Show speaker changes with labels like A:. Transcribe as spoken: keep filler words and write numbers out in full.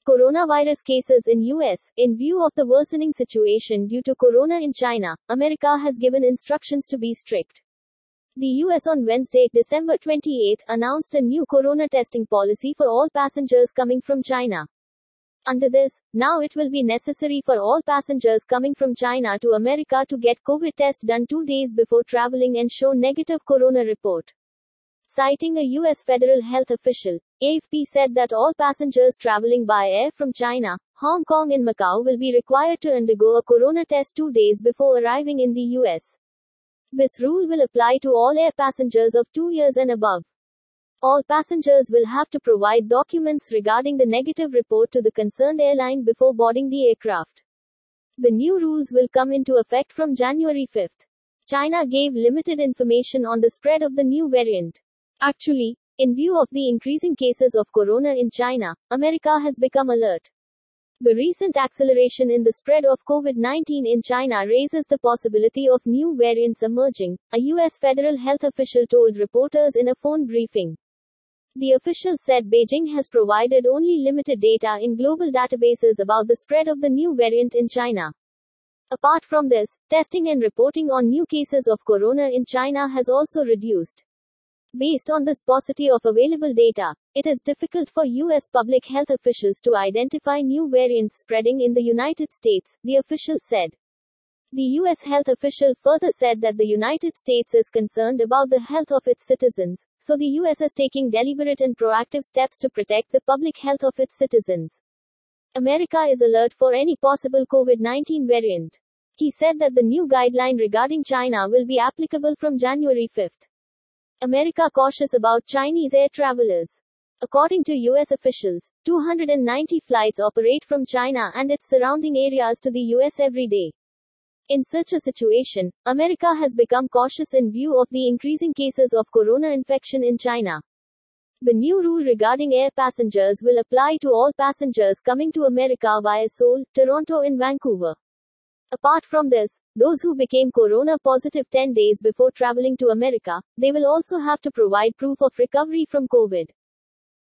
A: coronavirus cases in U S. In view of the worsening situation due to corona in China, America has given instructions to be strict. The U S on Wednesday, December twenty-eighth, announced a new corona testing policy for all passengers coming from China. Under this, now it will be necessary for all passengers coming from China to America to get COVID test done two days before traveling and show negative corona report. Citing a U S federal health official, A F P said that all passengers traveling by air from China, Hong Kong and Macau will be required to undergo a corona test two days before arriving in the U S. This rule will apply to all air passengers of two years and above. All passengers will have to provide documents regarding the negative report to the concerned airline before boarding the aircraft. The new rules will come into effect from January fifth. China gave limited information on the spread of the new variant. Actually, in view of the increasing cases of corona in China, America has become alert. The recent acceleration in the spread of COVID nineteen in China raises the possibility of new variants emerging, a U S federal health official told reporters in a phone briefing. The official said Beijing has provided only limited data in global databases about the spread of the new variant in China. Apart from this, testing and reporting on new cases of corona in China has also reduced. Based on this paucity of available data, it is difficult for U S public health officials to identify new variants spreading in the United States, the official said. The U S health official further said that the United States is concerned about the health of its citizens, so the U S is taking deliberate and proactive steps to protect the public health of its citizens. America is alert for any possible COVID nineteen variant. He said that the new guideline regarding China will be applicable from January fifth. America cautious about Chinese air travelers. According to U S officials, two hundred ninety flights operate from China and its surrounding areas to the U S every day. In such a situation, America has become cautious in view of the increasing cases of corona infection in China. The new rule regarding air passengers will apply to all passengers coming to America via Seoul, Toronto and Vancouver. Apart from this, those who became corona positive ten days before traveling to America, they will also have to provide proof of recovery from COVID.